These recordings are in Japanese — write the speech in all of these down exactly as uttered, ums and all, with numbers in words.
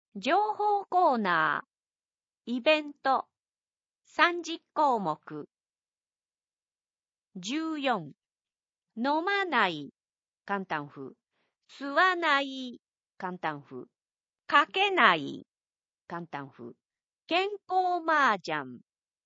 情報コーナー、イベント、さんじゅっこうもく。じゅうよん、飲まない、簡単風。吸わない、簡単風。かけない、簡単風。健康麻雀。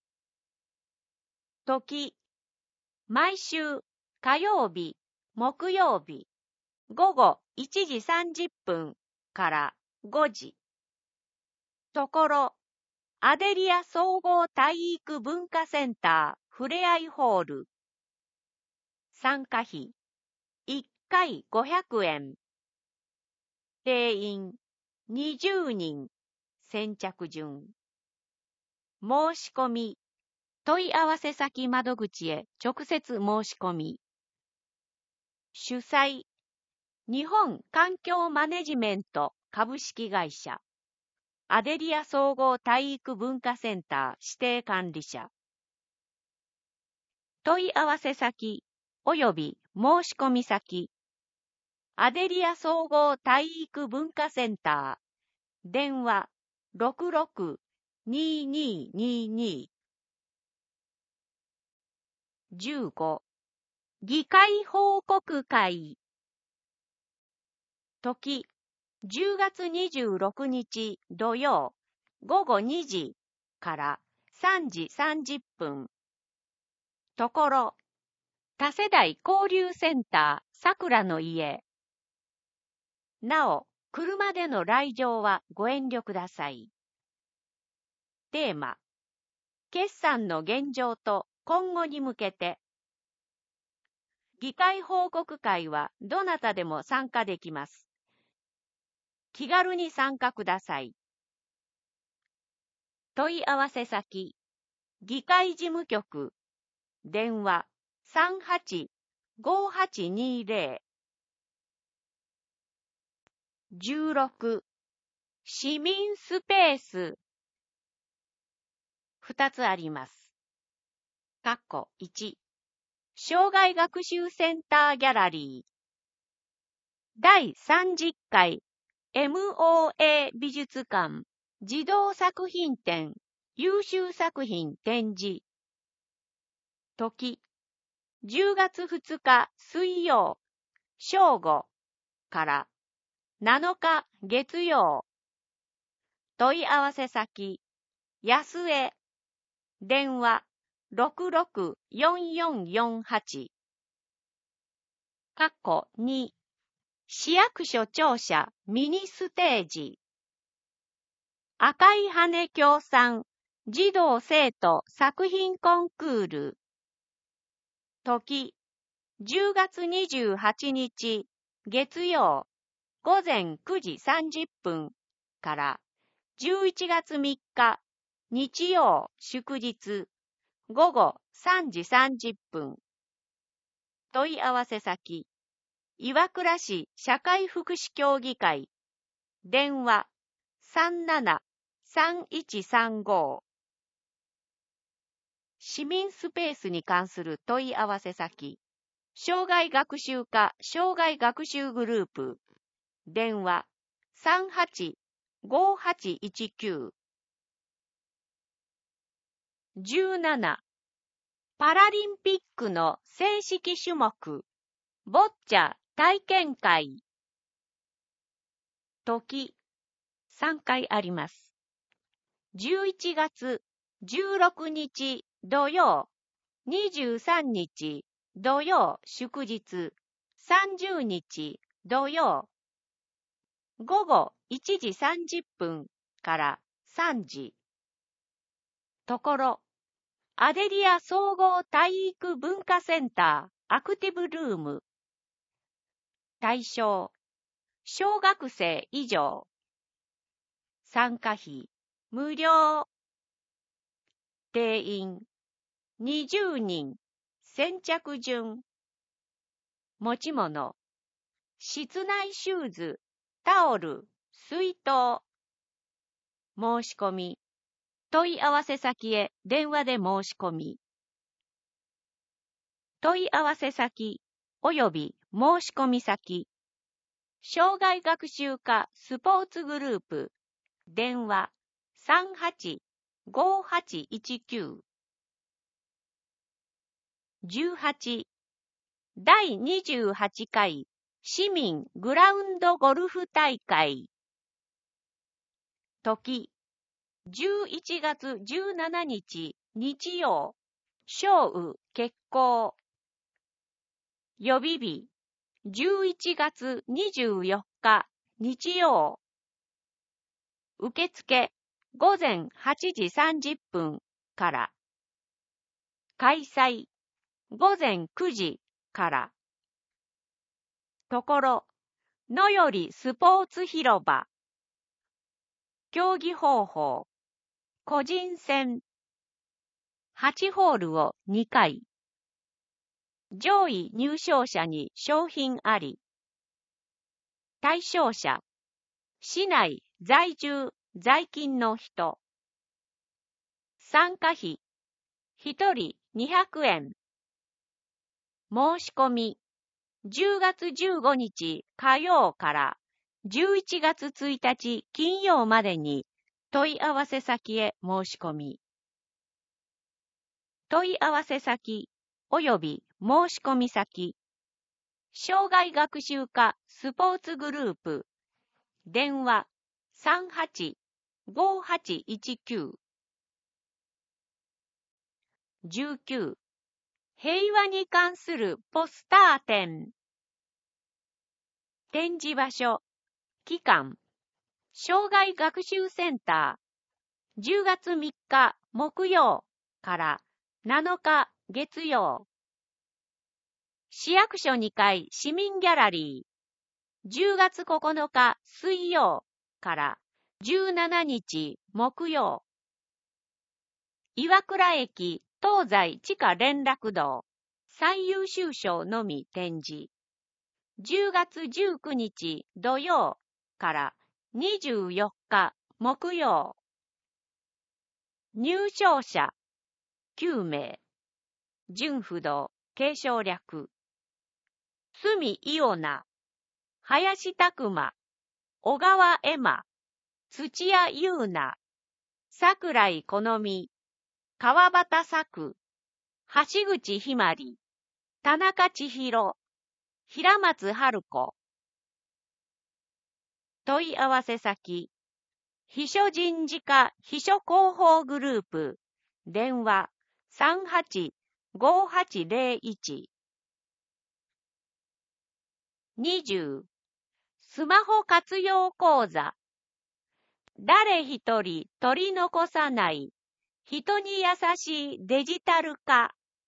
時、毎週、火曜日、木曜日、午後いちじさんじゅっぷんからごじ。ところ、アデリア総合体育文化センターふれあいホール。参加費、いっかいごひゃくえん。定員、にじゅうにん。先着順。申し込み、問い合わせ先窓口へ直接申し込み。主催、日本環境マネジメント株式会社。アデリア総合体育文化センター指定管理者。問い合わせ先および申し込み先。アデリア総合体育文化センター。電話 ろくろく にーにーにーにー。じゅうご、議会報告会。時、じゅうがつにじゅうろくにち土曜ごごにじからさんじさんじゅっぷん。ところ、多世代交流センターさくらの家。なお、車での来場はご遠慮ください。テーマ、決算の現状と今後に向けて。議会報告会はどなたでも参加できます。気軽に参加ください。問い合わせ先、議会事務局、電話 さんはちごはちにーぜろ。じゅうろく、市民スペース。ふたつあります。括弧いち、障害学習センターギャラリー。だいさんじゅっかい エムオーエー 美術館児童作品展優秀作品展示。時、じゅうがつふつか水曜正午からなのか月曜。問い合わせ先、安江。電話 ろくろく よんよんよんはち。括弧に、市役所庁舎ミニステージ。赤い羽協賛児童生徒作品コンクール。時、じゅうがつにじゅうはちにち月曜ごぜんくじさんじゅっぷんからじゅういちがつみっか日曜祝日ごごさんじさんじゅっぷん。問い合わせ先、岩倉市社会福祉協議会。電話 さんななさんいちさんご。市民スペースに関する問い合わせ先、障害学習課障害学習グループ。電話 さんはちごはちいちきゅう。じゅうなな、パラリンピックの正式種目、ボッチャ体験会。時、さんかいあります。じゅういちがつじゅうろくにち土曜、にじゅうさんにち土曜祝日、さんじゅうにち土曜。ごごいちじさんじゅっぷんからさんじ。ところ、アデリア総合体育文化センターアクティブルーム。対象、小学生以上。参加費、無料。定員、にじゅうにん。先着順。持ち物、室内シューズ、タオル、水筒。申し込み、問い合わせ先へ電話で申し込み。問い合わせ先および申し込み先、障害学習課スポーツグループ、 電話 さんはちごはちいちきゅう。じゅうはち、だいにじゅうはちかい市民グラウンドゴルフ大会。時、じゅういちがつじゅうしちにち日曜、正午決行。予備日、じゅういちがつにじゅうよっか日曜。受付、ごぜんはちじさんじゅっぷんから。開催、ごぜんくじから。ところ、のよりスポーツ広場。競技方法、個人戦。はちホールをにかい。上位入賞者に賞品あり。対象者、市内在住在勤の人。参加費、ひとりにひゃくえん。申し込み、じゅうがつじゅうごにち火曜からじゅういちがつついたち金曜までに問い合わせ先へ申し込み。問い合わせ先及び申し込み先、障害学習科スポーツグループ、電話 さんはちごはちいちきゅう。じゅうきゅう、平和に関するポスター展。展示場所、期間、障害学習センター、じゅうがつみっか木曜からなのか月曜。市役所にかい市民ギャラリー、じゅうがつここのか水曜からじゅうしちにち木曜。岩倉駅東西地下連絡道最優秀賞のみ展示。じゅうがつじゅうくにち土曜からにじゅうよっか木曜。入賞者きゅうめい。順不動継承略。角伊代菜、林拓馬、小川恵馬、土屋優奈、桜井好美、川端作、橋口ひまり、田中千尋、平松春子。問い合わせ先、秘書人事課秘書広報グループ、電話 さんはちごはちぜろいち。にじゅう、スマホ活用講座。誰一人取り残さない、人に優しいデジタル化。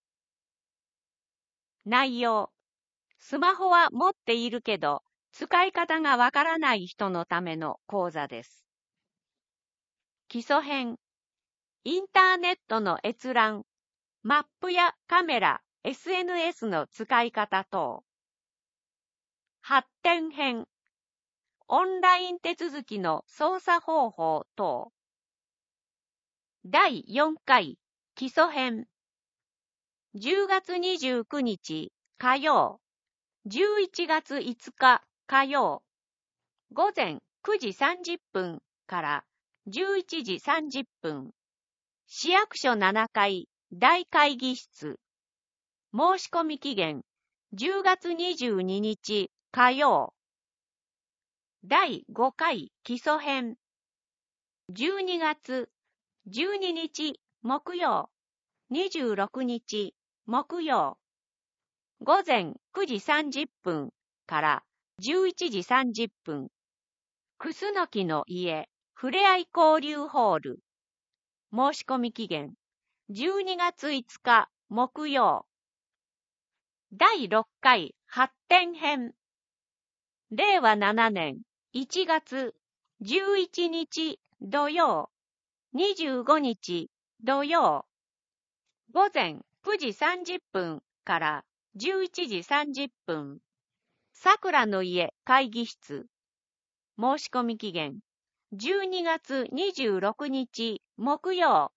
内容、スマホは持っているけど、使い方がわからない人のための講座です。基礎編、インターネットの閲覧、マップやカメラ、エスエヌエス の使い方等。発展編、オンライン手続きの操作方法等。だいよんかい基礎編。じゅうがつにじゅうくにち火曜、じゅういちがついつか火曜、ごぜんくじさんじゅっぷんからじゅういちじさんじゅっぷん。市役所ななかい大会議室。申し込み期限じゅうがつにじゅうににち火曜。だいごかい基礎編。じゅうにがつじゅうににち木曜、にじゅうろくにち木曜。ごぜんくじさんじゅっぷんからじゅういちじさんじゅっぷん。クスノキの家ふれあい交流ホール。申し込み期限じゅうにがついつか木曜。だいろっかい発展編。れいわななねんいちがつじゅういちにち土曜、にじゅうごにち土曜。ごぜんくじさんじゅっぷんからじゅういちじさんじゅっぷん。桜の家会議室。申し込み期限じゅうにがつにじゅうろくにち木曜。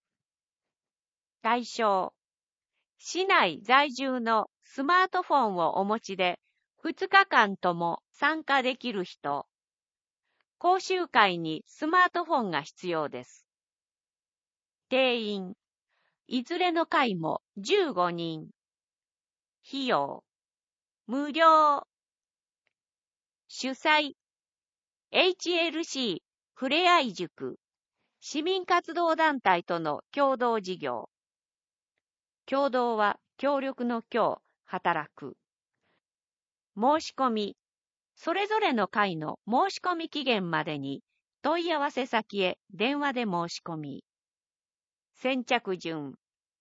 対象、市内在住のスマートフォンをお持ちでふつかかんとも参加できる人。 講習会にスマートフォンが必要です。定員、いずれの会もじゅうごにん。費用、無料。主催、エイチエルシー ふれあい塾、市民活動団体との共同事業。共同は協力の協、働く。申し込み、それぞれの会の申し込み期限までに問い合わせ先へ電話で申し込み。先着順。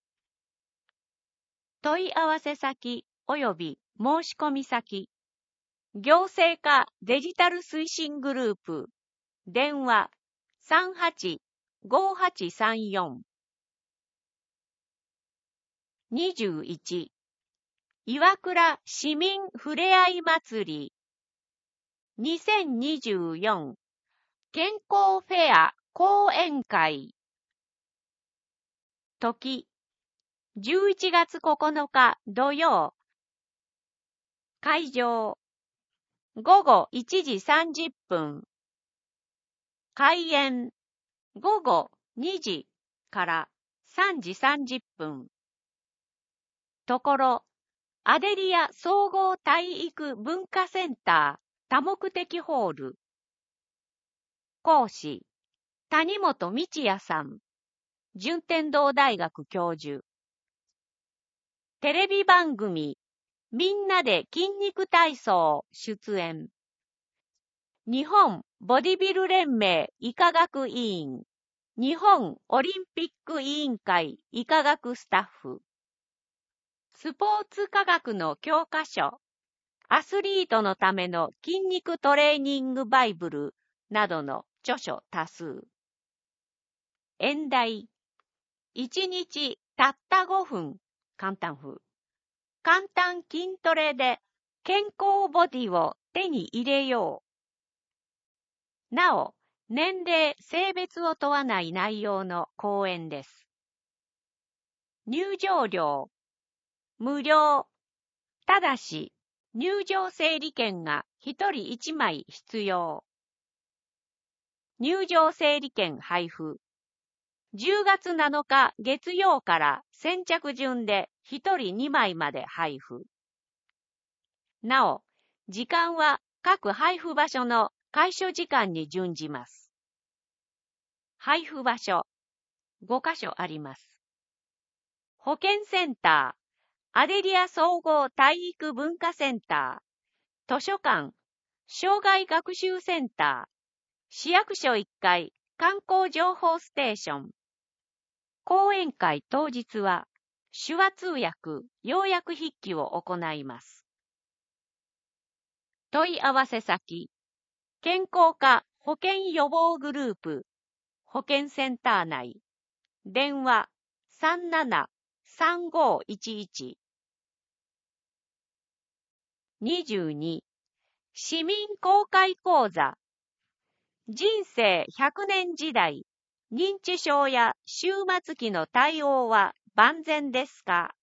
問い合わせ先及び申し込み先。行政課デジタル推進グループ。電話 さんはちごはちさんよん。にじゅういち、岩倉市民ふれあい祭りにせんにじゅうよん健康フェア講演会。時、じゅういちがつここのか土曜。会場、ごごいちじさんじゅっぷん。開演、ごごにじからさんじさんじゅっぷん。ところ、アデリア総合体育文化センター多目的ホール。講師、谷本道也さん。順天堂大学教授。テレビ番組、みんなで筋肉体操出演。日本ボディビル連盟医科学委員。日本オリンピック委員会医科学スタッフ。スポーツ科学の教科書、アスリートのための筋肉トレーニングバイブルなどの著書多数。演題、いちにちたったごふん、簡単風。簡単筋トレで健康ボディを手に入れよう。なお、年齢、性別を問わない内容の講演です。入場料、無料。ただし、入場整理券がひとりいちまい必要。入場整理券配布。じゅうがつなのか月曜から先着順でひとりにまいまで配布。なお、時間は各配布場所の開所時間に準じます。配布場所、ごかしょあります。保健センター、アデリア総合体育文化センター、図書館、障害学習センター、市役所いっかい観光情報ステーション。講演会当日は、手話通訳、要約筆記を行います。問い合わせ先、健康課保健予防グループ、保健センター内、電話 さんななさんごいちいち。にじゅうに、市民公開講座、人生ひゃくねん時代、認知症や終末期の対応は万全ですか？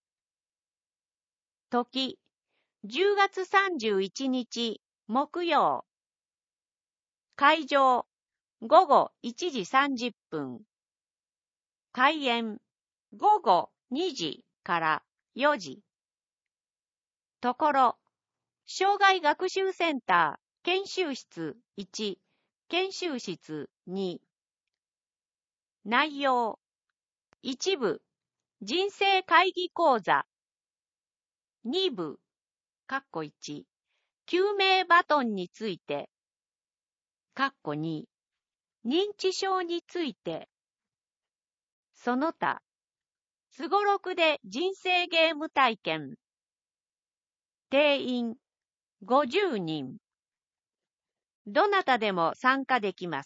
時、じゅうがつさんじゅういちにち木曜。会場、ごごいちじさんじゅっぷん。開演、ごごにじからよじ。ところ、障害学習センター研修室いち、研修室に。内容、一部、人生会議講座。二部、かっこいち、救命バトンについて。かっこに、認知症について。その他、すごろくで人生ゲーム体験。定員、ごじゅうにん。どなたでも参加できます。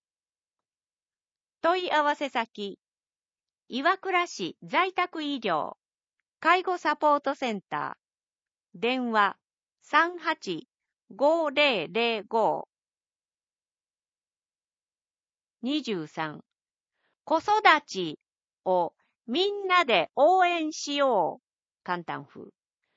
問い合わせ先、岩倉市在宅医療、介護サポートセンター、電話 さんはちごぜろぜろご。にじゅうさん、子育ちをみんなで応援しよう。簡単風。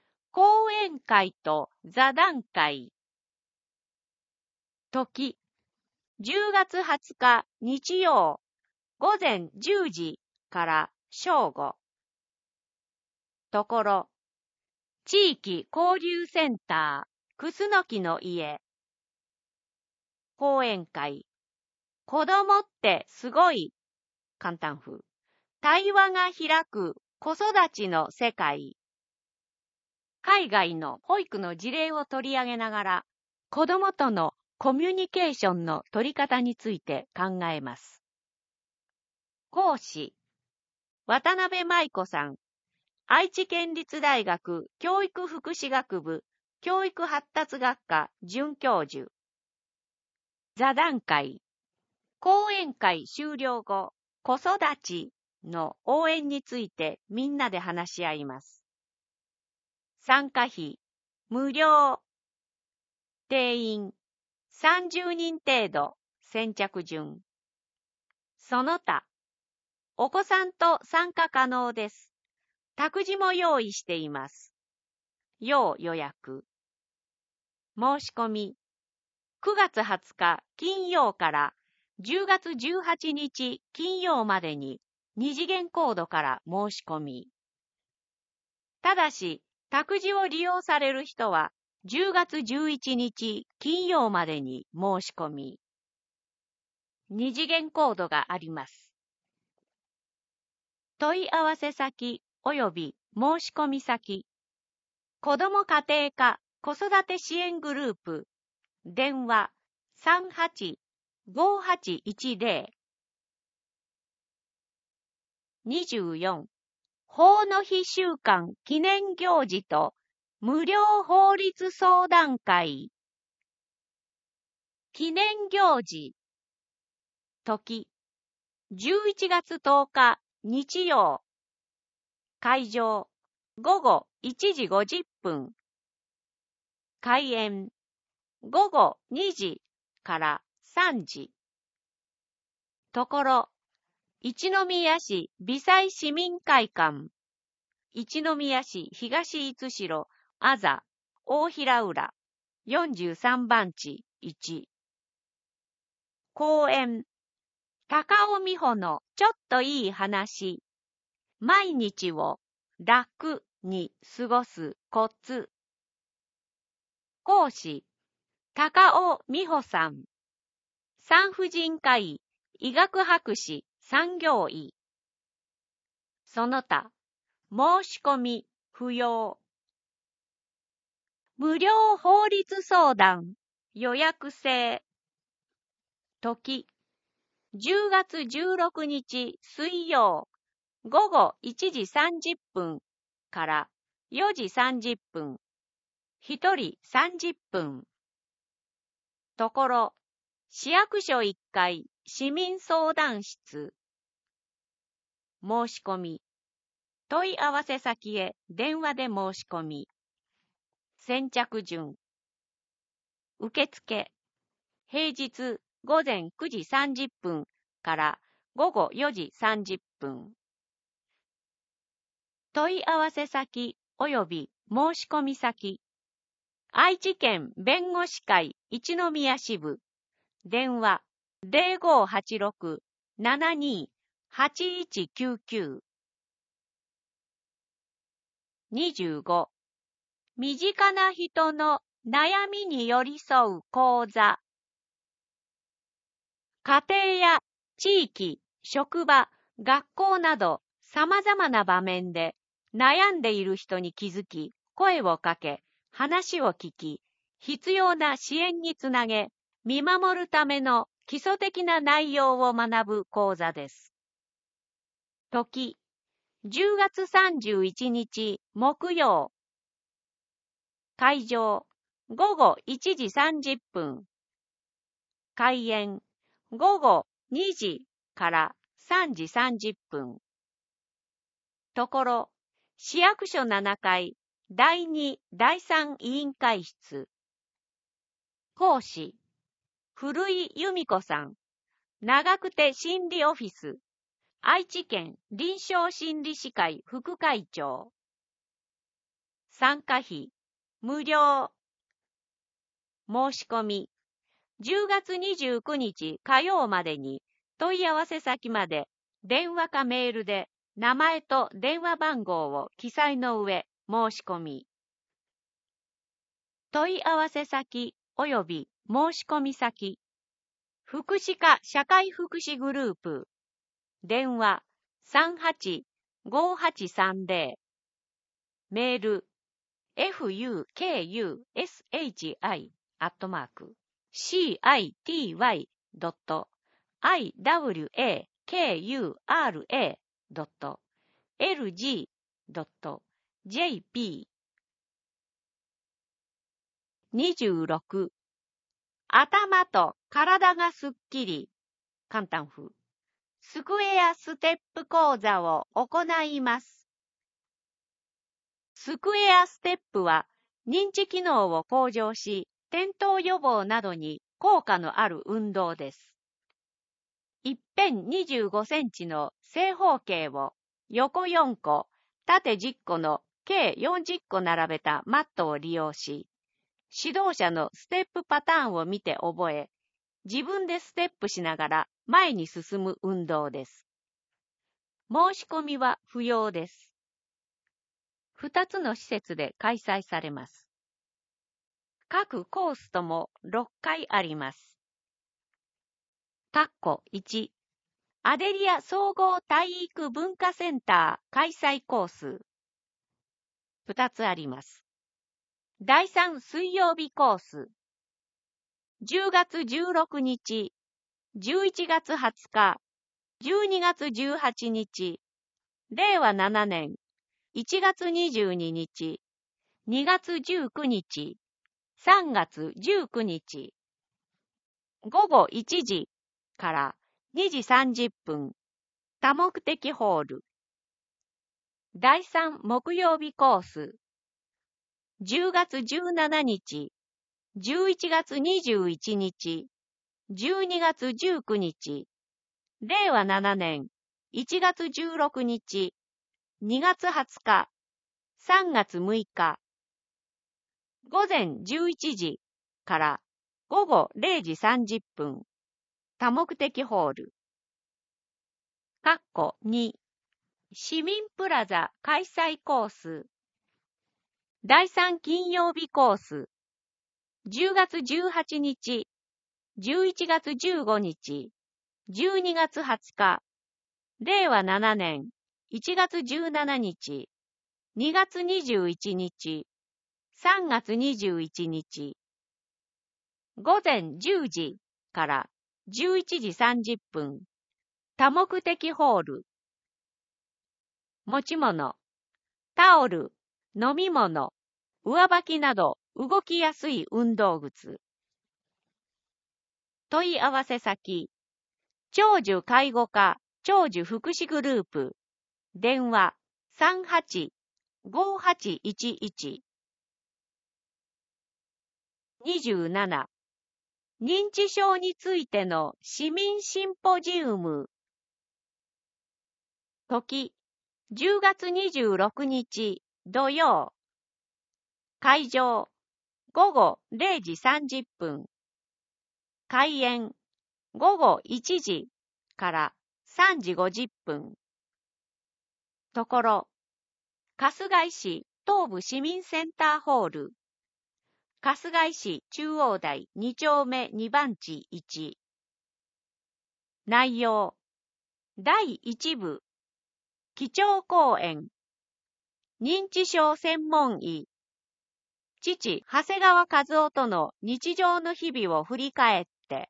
講演会と座談会。時、 じゅうがつはつか日曜ごぜんじゅうじから正午。ところ、地域交流センター、くすのきの家。講演会。子供ってすごい。簡単風。対話が開く子育ちの世界。海外の保育の事例を取り上げながら、子供とのコミュニケーションの取り方について考えます。講師、渡辺舞子さん、愛知県立大学教育福祉学部教育発達学科准教授。座談会、講演会終了後、子育ちの応援についてみんなで話し合います。参加費、無料。定員、さんじゅうにん程度、先着順。その他、お子さんと参加可能です。託児も用意しています。要予約。申し込み、くがつはつか金曜からじゅうがつじゅうはちにち金曜までに二次元コードから申し込み。ただし、託児を利用される人はじゅうがつじゅういちにち金曜までに申し込み。二次元コードがあります。問い合わせ先及び申し込み先。子ども家庭科子育て支援グループ。電話 さんはちごはちいちゼロ。にじゅうよん. 法の日週間記念行事と無料法律相談会。記念行事。時、じゅういちがつとおか日曜。会場、ごごいちじごじゅっぷん。開演、ごごにじからさんじ。ところ、一宮市美西市民会館。一宮市東五代、あざ、大平浦、よんじゅうさんばんちいち。講演、高尾美穂のちょっといい話。毎日を楽に過ごすコツ。講師、高尾美穂さん。産婦人科医、医学博士、産業医。その他、申し込み不要。無料法律相談、予約制。時、じゅうがつじゅうろくにち水曜、ごごいちじさんじゅっぷんからよじさんじゅっぷん。ひとりさんじゅっぷん。ところ、市役所いっかい市民相談室。申し込み。問い合わせ先へ電話で申し込み。先着順。受付。平日ごぜんくじさんじゅっぷんからごごよじさんじゅっぷん。問い合わせ先及び申し込み先。愛知県弁護士会一宮支部。電話 ゼロごはちろく ななにはちいちきゅうきゅう。にじゅうご. 身近な人の悩みに寄り添う講座。家庭や地域、職場、学校など様々な場面で悩んでいる人に気づき、声をかけ、話を聞き、必要な支援につなげ、見守るための基礎的な内容を学ぶ講座です。時、じゅうがつさんじゅういちにち木曜。会場、ごごいちじさんじゅっぷん。開演、ごごにじからさんじさんじゅっぷん。ところ、市役所ななかいだいにだいさん委員会室。講師、古井由美子さん。長久手心理オフィス。愛知県臨床心理士会副会長。参加費、無料。申し込み、 じゅうがつにじゅうくにち火曜までに問い合わせ先まで電話かメールで名前と電話番号を記載の上申し込み。問い合わせ先及び申し込み先。福祉課社会福祉グループ。電話 さんはちごはちさんゼロ。メール エフユーケーユーエスエイチアイ アットマーク シーアイティーワイ ドット アイダブリューエーケーユーアールエー ドット エルジー ドット ジェーピー。にじゅうろく。頭と体がすっきり。簡単風。スクエアステップ講座を行います。スクエアステップは認知機能を向上し、転倒予防などに効果のある運動です。一辺にじゅうごセンチの正方形を横よんこ、縦じゅっこの計よんじゅっこ並べたマットを利用し、指導者のステップパターンを見て覚え、自分でステップしながら前に進む運動です。申し込みは不要です。二つの施設で開催されます。各コースともろっかいあります。かっこいち、アデリア総合体育文化センター開催コース。二つあります。だいさん水曜日コース。じゅうがつじゅうろくにち、じゅういちがつはつか、じゅうにがつじゅうはちにち、れいわななねんいちがつにじゅうににち、にがつじゅうくにち、さんがつじゅうくにち、ごごいちじからにじさんじゅっぷん、多目的ホール。だいさん木曜日コース。じゅうがつじゅうしちにち、じゅういちがつにじゅういちにち、じゅうにがつじゅうくにち、れいわななねんいちがつじゅうろくにち、にがつはつか、さんがつむいか、ごぜんじゅういちじからごごれいじさんじゅっぷん、多目的ホール。かっこに、市民プラザ開催コース。だいさん金曜日コース。じゅうがつじゅうはちにち、じゅういちがつじゅうごにち、じゅうにがつはつか、れいわななねんいちがつじゅうしちにち、にがつにじゅういちにち、さんがつにじゅういちにち、ごぜんじゅうじからじゅういちじさんじゅっぷん、多目的ホール。持ち物、タオル、飲み物、上履きなど動きやすい運動靴。問い合わせ先、長寿介護課長寿福祉グループ。電話 さんはちごはちいちいち。にじゅうなな、認知症についての市民シンポジウム。時、じゅうがつにじゅうろくにち土曜。会場、ごごれいじさんじゅっぷん。開演、ごごいちじからさんじごじゅっぷん。ところ、春日井市東部市民センターホール。春日井市中央台にちょうめにばんちいち。内容、だいいちぶ、基調講演。認知症専門医。父、長谷川和夫との日常の日々を振り返って。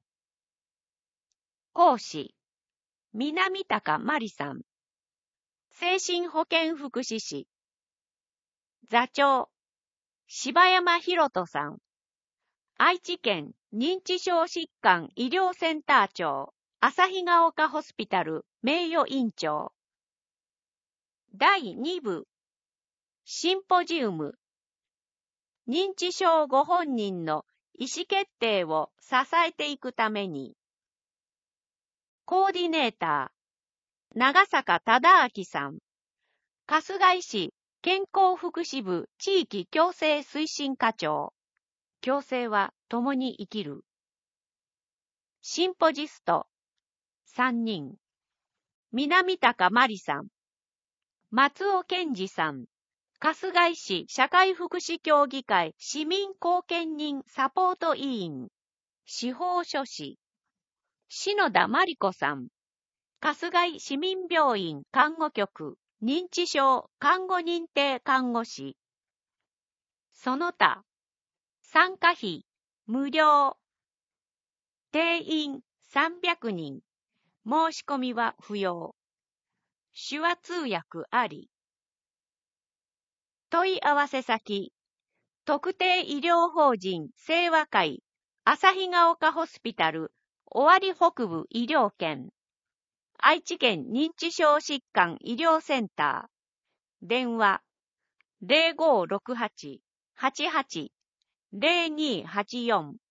講師、南高真理さん。精神保健福祉士。座長、柴山博人さん。愛知県認知症疾患医療センター長、旭ヶ丘ホスピタル名誉院長。だいにぶ、シンポジウム。認知症ご本人の意思決定を支えていくために。コーディネーター、長坂忠明さん。春日井市健康福祉部地域共生推進課長。共生は共に生きる。 シンポジストさんにん、南高真理さん、松尾健二さん、春日井市社会福祉協議会市民貢献人サポート委員、司法書士、篠田真理子さん、春日井市民病院看護局認知症看護認定看護師、その他、参加費無料、定員さんびゃくにん、申し込みは不要、手話通訳あり。問い合わせ先、特定医療法人清和会旭ヶ丘ホスピタル尾張北部医療圏、愛知県認知症疾患医療センター、電話 ゼロごろくはち はちはち ゼロにはちよん。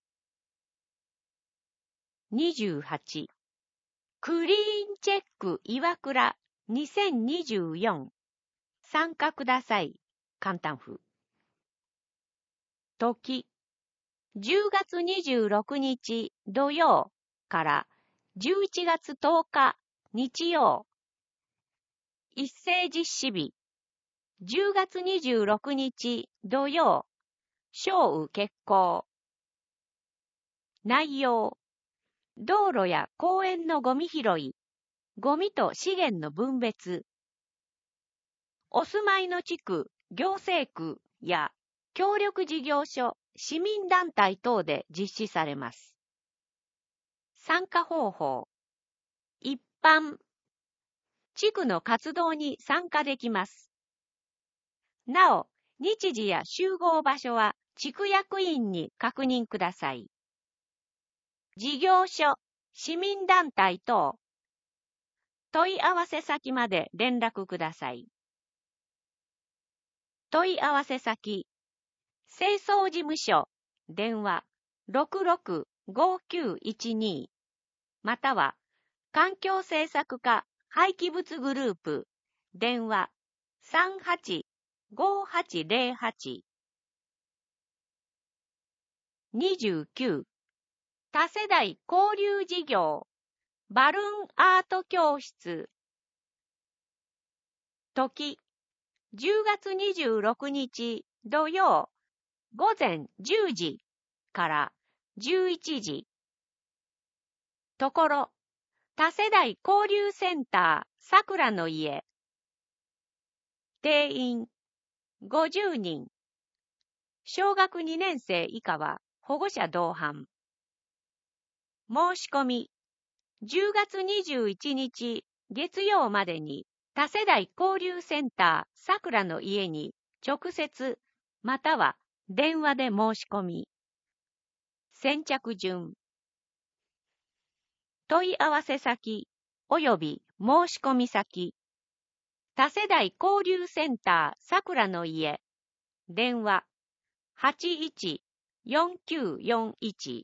にじゅうはち、クリーンチェック岩倉にせんにじゅうよん、参加ください。簡単風。時、じゅうがつにじゅうろくにち土曜からじゅういちがつとおか日曜。一斉実施日、じゅうがつにじゅうろくにち土曜、小雨決行。内容、道路や公園のゴミ拾い、ゴミと資源の分別。お住まいの地区、行政区や協力事業所、市民団体等で実施されます。参加方法、一般、地区の活動に参加できます。なお、日時や集合場所は地区役員に確認ください。事業所、市民団体等、問い合わせ先まで連絡ください。問い合わせ先、清掃事務所、電話 ろくろくごきゅういちに、または環境政策課廃棄物グループ、電話 さんはちごはちゼロはち。にじゅうきゅう、多世代交流事業、バルーンアート教室。時、じゅうがつにじゅうろくにち土曜、午前じゅうじからじゅういちじ。ところ、多世代交流センターさくらの家。定員ごじゅうにん。小学にねん生以下は保護者同伴。申し込み、じゅうがつにじゅういちにち月曜までに多世代交流センターさくらの家に直接または電話で申し込み。先着順。問い合わせ先及び申し込み先。多世代交流センターさくらの家。電話 はちいちよんきゅうよんいち。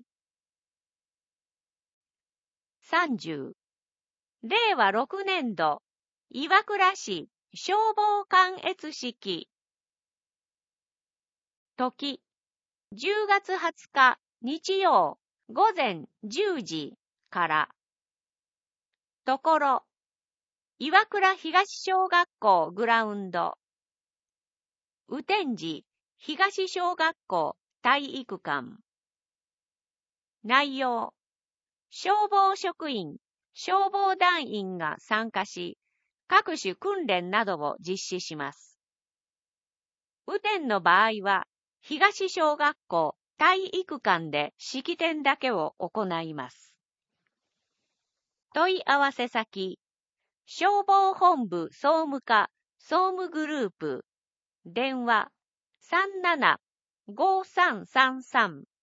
さんじゅう、れいわろくねんど、岩倉市消防観閲式。時、じゅうがつはつか日曜午前じゅうじから。ところ、岩倉東小学校グラウンド。雨天時東小学校体育館。内容、消防職員、消防団員が参加し、各種訓練などを実施します。雨天の場合は、東小学校体育館で式典だけを行います。問い合わせ先、消防本部総務課総務グループ、電話 さんななごさんさんさん